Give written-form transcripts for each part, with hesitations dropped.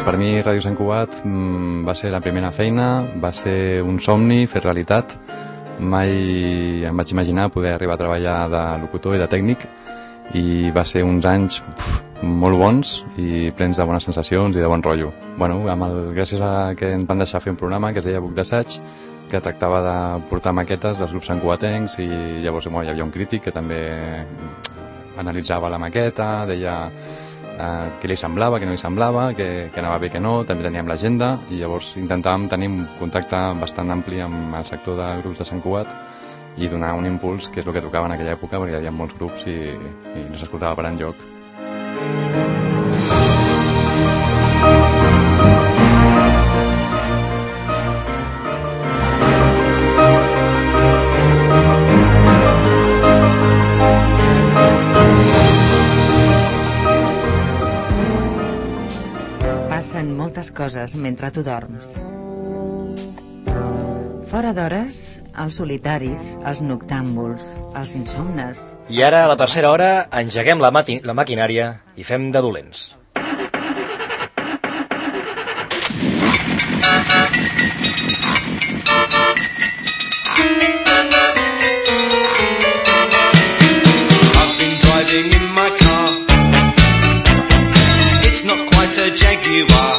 per mi Ràdio Sant Cugat va ser la primera feina, va ser un somni fer realitat. Mai em vaig imaginar poder arribar a treballar de locutor i de tècnic, i va ser uns anys molt bons i plens de bones sensacions i de bon rotllo. Bueno, gràcies a que ens van deixar fer un programa que es deia Buc d'Assaig, que tractava de portar maquetes dels grups santcugatencs, i llavors hi havia un crític que també analitzava la maqueta, deia què li semblava, què no li semblava, què anava bé, què no. També teníem l'agenda i llavors intentàvem tenir un contacte bastant ampli amb el sector de grups de Sant Cugat i donar un impuls, que és el que tocava en aquella època, perquè hi havia molts grups i no s'escoltava per enlloc. Passen moltes coses mentre tu dorms. Fora d'hores, els solitaris, els noctàmbuls, els insomnes. I ara, a la tercera hora, engeguem la maquinària i fem de dolents. I've been driving in my car. It's not quite a Jaguar.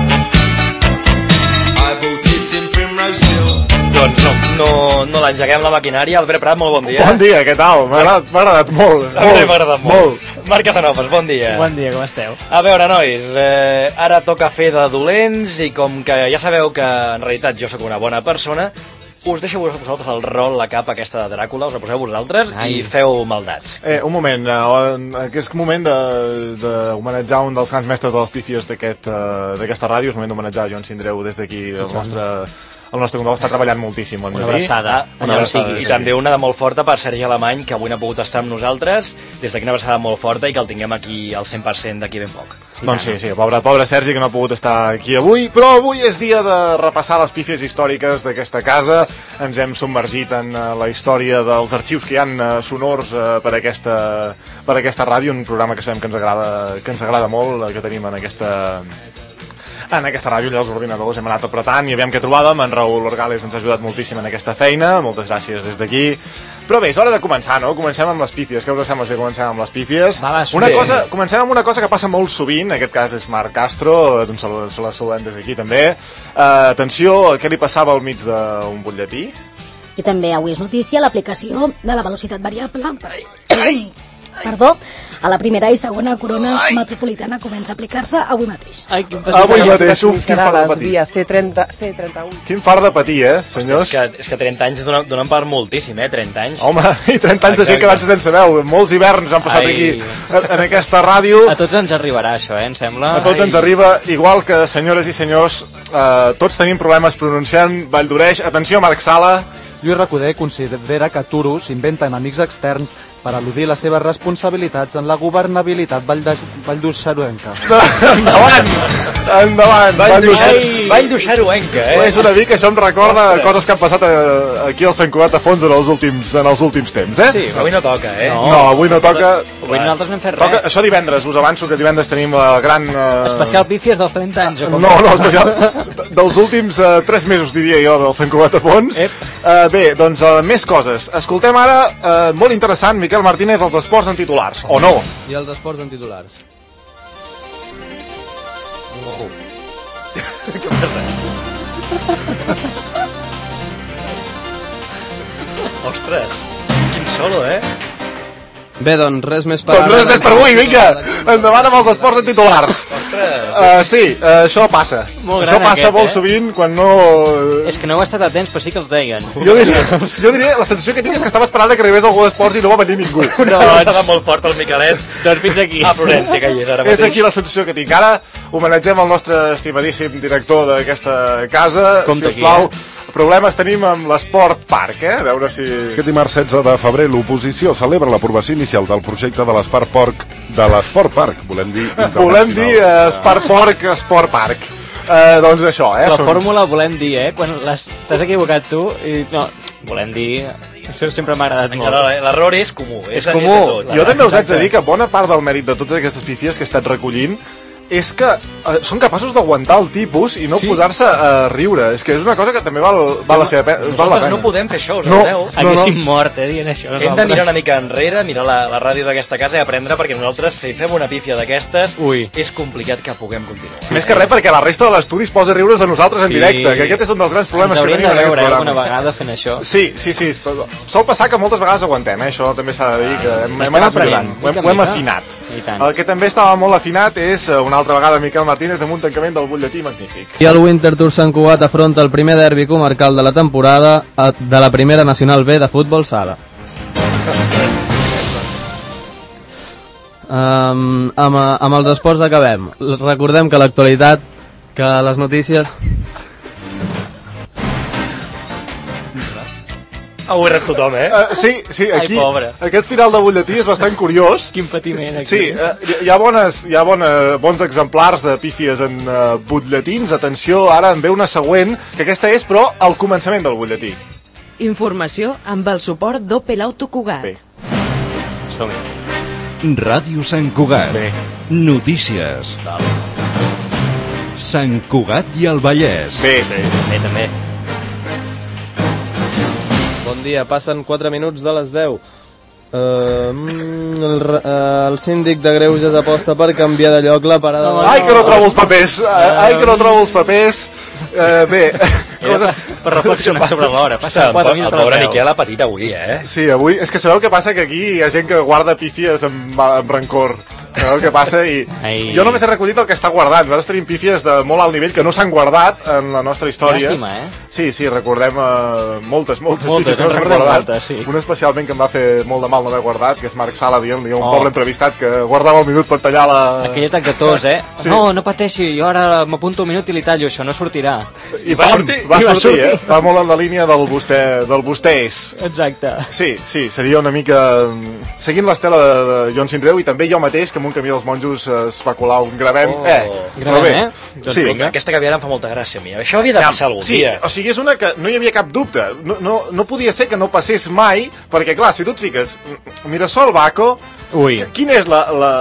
I bought it in Primrose Hill. Doncs no l'engeguem la maquinària. Albert Prat, molt bon dia. Bon dia, què tal? M'ha agradat molt. M'ha agradat molt. Marc Casanovas, bon dia. Bon dia, com esteu? A veure, nois, ara toca fer de dolents i com que ja sabeu que en realitat jo sóc una bona persona, us deixo vosaltres el rol, la capa aquesta de Dràcula, us la poseu vosaltres i feu maldats. Un moment, aquest moment d'homenatjar un dels grans mestres de les pífies d'aquesta ràdio, és moment d'homenatjar Joan Sindreu des d'aquí, el nostre control està treballant moltíssim. Una abraçada. I també una de molt forta per Sergi Alemany, que avui no ha pogut estar amb nosaltres. Des d'aquí una abraçada molt forta i que el tinguem aquí al 100% d'aquí ben poc. Doncs sí, pobre Sergi, que no ha pogut estar aquí avui, però avui és dia de repassar les pífies històriques d'aquesta casa. Ens hem submergit en la història dels arxius que hi ha sonors per aquesta ràdio, un programa que sabem que ens agrada molt, que tenim en aquesta ràdio. Allà els ordinadors hem anat apretant i aviam què trobàvem. En Raül Orgales ens ha ajudat moltíssim en aquesta feina, moltes gràcies des d'aquí. Però bé, és hora de començar, no? Comencem amb les pífies. Què us sembla si comencem amb les pífies? Comencem amb una cosa que passa molt sovint, en aquest cas és Marc Castro, doncs se la saludem des d'aquí també. Atenció, què li passava al mig d'un butlletí? I també avui és notícia l'aplicació de la velocitat variable. Perdó, a la primera i segona corona metropolitana comença a aplicar-se avui mateix. Avui mateix, quin far de patir. C31. Quin far de patir, senyors? És que 30 anys donen per moltíssim, 30 anys. Home, i 30 anys de gent que van ser sense veu. Molts hiverns han passat aquí, en aquesta ràdio. A tots ens arribarà això, em sembla. A tots ens arriba, igual que, senyores i senyors, tots tenim problemes pronunciant Vall d'Oreix. Atenció, Marc Sala. Lluís Recoder considera que Turo s'inventa enemics externs per al·ludir les seves responsabilitats en la governabilitat valldorxaruenca. Endavant! Valldorxaruenca, És una mica, això em recorda coses que han passat aquí al Sant Cugat a fons en els últims temps, Sí, avui no toca, No, avui no toca. Avui nosaltres no hem fet res. Això divendres, us avanço que divendres tenim la gran... Especial pífies dels 30 anys, o com? No, especial dels últims 3 mesos, diria jo, del Sant Cugat a fons. Bé, doncs més coses. Escoltem ara, molt interessant, Miquel Martínez, els esports en titulars, o no? I els esports en titulars. Què passa? Ostres, quin solo, Bé, doncs res més per avui, vinga! Endavant amb els esports en titulars. Ostres! Sí, això passa. Això passa molt sovint quan no... És que no heu estat atents, però sí que els deien. Jo diria, la sensació que tinc és que estava esperant que arribés algú d'esports i no va venir ningú. No, s'ha de molt fort el Miquelet. Doncs fins aquí. A Florència, que hi és ara mateix. És aquí la sensació que tinc. Ara homenatgem el nostre estimadíssim director d'aquesta casa. Sisplau, problemes tenim amb l'Esport Park, A veure si... Aquest dimarts 16 de febrer l'oposició celebra l'aprovació inicial del projecte de l'Esport Park. Volem dir Esport Park. Doncs això, La fórmula volem dir, quan t'has equivocat tu i no, volem dir... Això sempre m'ha agradat molt. L'error és comú. És comú. Jo també us haig de dir que bona part del mèrit de totes aquestes pífies que he estat recollint és que són capaços d'aguantar el tipus i no posar-se a riure. És que és una cosa que també val la pena. Nosaltres no podem fer això, us no, adeu. Haguéssim mort, dient això. Hem de mirar una mica enrere, mirar la ràdio d'aquesta casa i aprendre, perquè nosaltres, si fem una pífia d'aquestes, és complicat que puguem continuar. Més que res perquè la resta de l'estudi es posa a riure's de nosaltres en directe, que aquest és un dels grans problemes que tenim en aquest programa. Alguna vegada fent això. Sí. Sol passar que moltes vegades aguantem, això també s'ha de dir, que hem anat millorant, ho hem afinat. El que també estava molt afinat és, una altra vegada, Miquel Martínez amb un tancament del butlletí magnífic. I el Winterthur Sant Cugat afronta el primer derbi comarcal de la temporada de la primera nacional B de futbol sala. Amb els esports acabem. Recordem que l'actualitat, que les notícies... Ho he ret tothom, Sí, aquí, aquest final de butlletí és bastant curiós. Quin patiment, aquí. Sí, hi ha bons exemplars de pífies en butlletins. Atenció, ara en ve una següent, que aquesta és, però, al començament del butlletí. Informació amb el suport d'Opel Auto Cugat. Bé. Som-hi. Ràdio Sant Cugat. Bé. Notícies. Sant Cugat i el Vallès. Bé, també. Bon dia, passen 4 minuts de les 10. El síndic de Greuges aposta per canviar de lloc la parada... Ai, que no trobo els papers! Ai, que no trobo els papers! Bé... Per reflexionar sobre l'hora. El pobre Miquel ha patit avui, Sí, avui... És que sabeu què passa? Que aquí hi ha gent que guarda pífies amb rancor. Sabeu què passa? I jo només he recollit el que està guardat. Nosaltres tenim pífies de molt alt nivell que no s'han guardat en la nostra història. Llàstima, Sí, recordem moltes pífies que no s'han guardat. Una especialment que em va fer molt de mal no haver guardat, que és Marc Sala dient-li a un poble entrevistat que guardava un minut per tallar la... Aquell atac de tos, Sí. No pateixi, jo ara m'apunto un minut i li tallo, això no sortirà. I va sortir. Va molt en la línia del vostès. Exacte. Sí, seria una mica... Seguint l'estela de Joan Sindreu, i també jo mateix, que amb un camí dels monjos es va colar un gravem. Gravem, Doncs vinga. Aquesta caviara em fa molta gràcia a mi. Això havia de passar algun dia. O sigui, és una que no hi havia cap dubte. No podia ser que no passés mai, perquè clar, si tu et fiques Mirasol Baco, quina és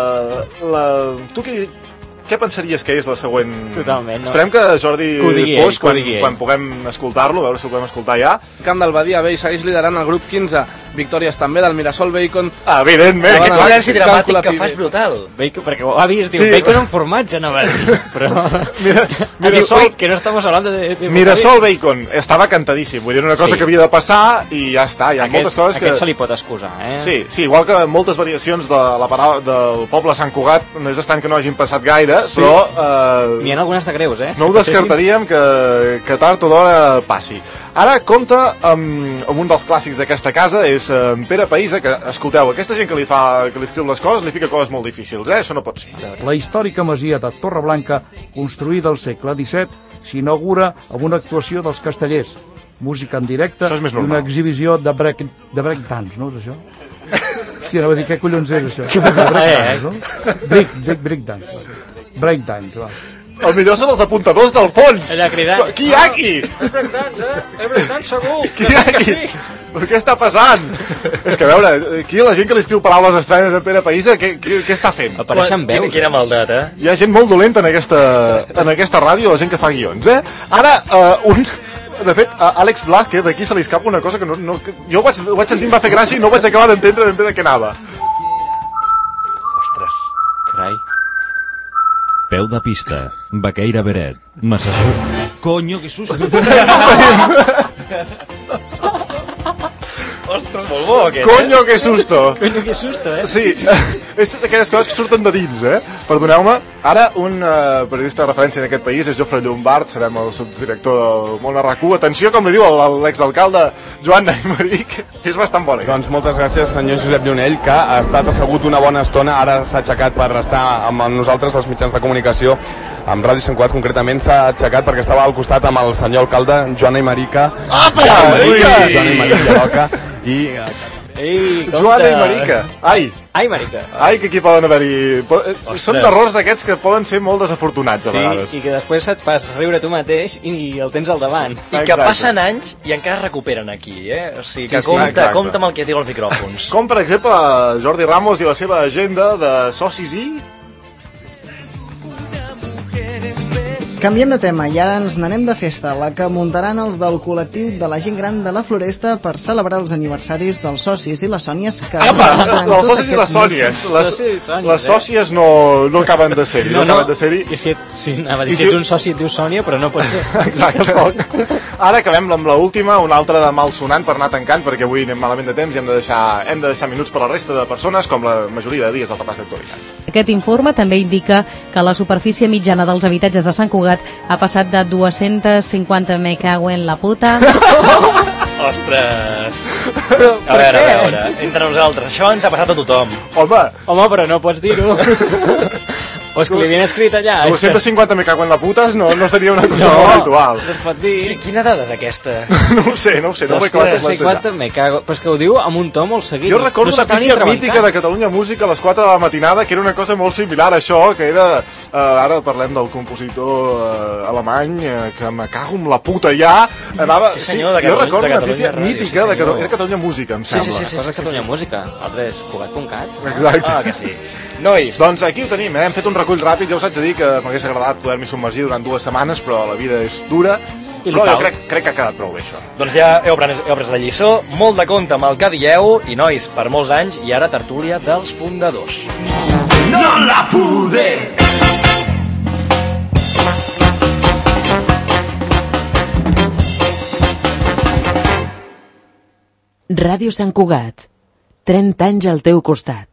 tu què pensaries que és la següent? Totalment, no? Esperem que Jordi Poix, quan puguem escoltar-lo, a veure si el podem escoltar ja. Camp del Badia, Bell segueix liderant el grup 15. Victòries també del Mirasol Bacon. Evidentment. Aquest silenci dramàtic que fa és brutal. Bacon, perquè ho ha vist, diu, bacon amb formatge, no va dir. Però... Mirasol... que no estamos hablando de... Mirasol Bacon estava cantadíssim. Vull dir, una cosa que havia de passar i ja està. Hi ha moltes coses que... Aquest se li pot excusar, Sí, igual que moltes variacions de la paraula del poble Sant Cugat, no és estrany que no hagin passat gaire, però... N'hi ha algunes de greus, No ho descartaríem que tard o d'hora passi. Ara compta amb un dels clàssics d'aquesta casa, és Pere Païsa, que, escolteu, aquesta gent que li escriu les coses, li fica coses molt difícils, això no pot ser. La històrica masia de Torreblanca, construïda al segle XVII, s'inaugura amb una actuació dels castellers, música en directe i una exhibició de breakdance, no és això? Hòstia, no va dir què collons és això? Breakdance, no? Breakdance, va. El millor són els apuntadors del fons. Allà cridant. Qui hi ha aquí? És breakdance, És breakdance segur. Qui hi ha aquí? Què està passant? És que a veure, aquí la gent que li escriu paraules estranyes a Pere Païsa, què està fent? Apareixen veus. Quina maldat, Hi ha gent molt dolenta en aquesta ràdio, la gent que fa guions, Ara, de fet, Àlex Blas, que d'aquí se li escapa una cosa que jo ho vaig sentir, em va fer gràcia i no vaig acabar d'entendre ben bé de què anava. Ostres. Carai. Peu de pista, Baqueira Beret, Massasó... Coño, que susto! Ostres, molt bo aquest, Coño, que susto! Coño, que susto, Sí, és d'aquelles coses que surten de dins, Perdoneu-me. Ara, un periodista de referència en aquest país és Jofre Llombard, serem el subdirector del Món RAC1. Atenció, com li diu l'exalcalde Joan Aymeric, és bastant bona. Doncs moltes gràcies, senyor Josep Llonell, que ha estat assegut una bona estona, ara s'ha aixecat per estar amb nosaltres, els mitjans de comunicació, amb Ràdio Sant Cugat concretament, s'ha aixecat perquè estava al costat amb el senyor alcalde Joan Aymerica. Joan Aymerica Roca i... Joan Aymerica. Ai, marica. Ai, que aquí poden haver-hi... Són errors d'aquests que poden ser molt desafortunats, a vegades. Sí, i que després et fas riure tu mateix i el tens al davant. I que passen anys i encara recuperen aquí, O sigui, que compta amb el que diu els micròfons. Com, per exemple, Jordi Ramos i la seva agenda de socis i... Canviem de tema i ara ens n'anem de festa, la que muntaran els del col·lectiu de la gent gran de la Floresta per celebrar els aniversaris dels socis i les sònies que... Apa, els socis i les sònies. Les sòcies no acaben de ser-hi. No acaben de ser-hi. Si ets un soci et diu Sònia, però no pot ser. Exacte. Ara acabem amb l'última, una altra de malsonant per anar tancant, perquè avui anem malament de temps i hem de deixar minuts per a la resta de persones, com la majoria de dies al repàs d'actualitat. Aquest informe també indica que la superfície mitjana dels habitatges de Sant Cugat ha passat de 250 me cago en la puta. Ostres! A veure, entre nosaltres, això ens ha passat a tothom. Home, però no pots dir-ho. O és que li havien escrit allà. 250 me cago en la puta no seria una cosa molt habitual. No es pot dir. Quina dada és aquesta? No ho sé, no ho he acabat de plantejar. 250 me cago... Però és que ho diu amb un to molt seguit. Jo recordo una pífia mítica de Catalunya Música a les 4 de la matinada, que era una cosa molt similar a això, que era... Ara parlem del compositor alemany, que me cago en la puta ja. Sí, senyor, jo recordo una pífia mítica de Catalunya Música, em sembla. Sí. Catalunya Música. Altres, Cugat.cat. Exacte. Que sí. Nois. Doncs aquí ho tenim, hem fet un recull ràpid, ja us haig de dir que m'hagués agradat poder-m'hi submergir durant 2 setmanes, però la vida és dura, però jo crec que ha quedat prou bé això. Doncs ja heu pres la lliçó, molt de compte amb el que dieu, i nois, per molts anys, i ara tertúlia dels fundadors. No la pude! Ràdio Sant Cugat, 30 anys al teu costat.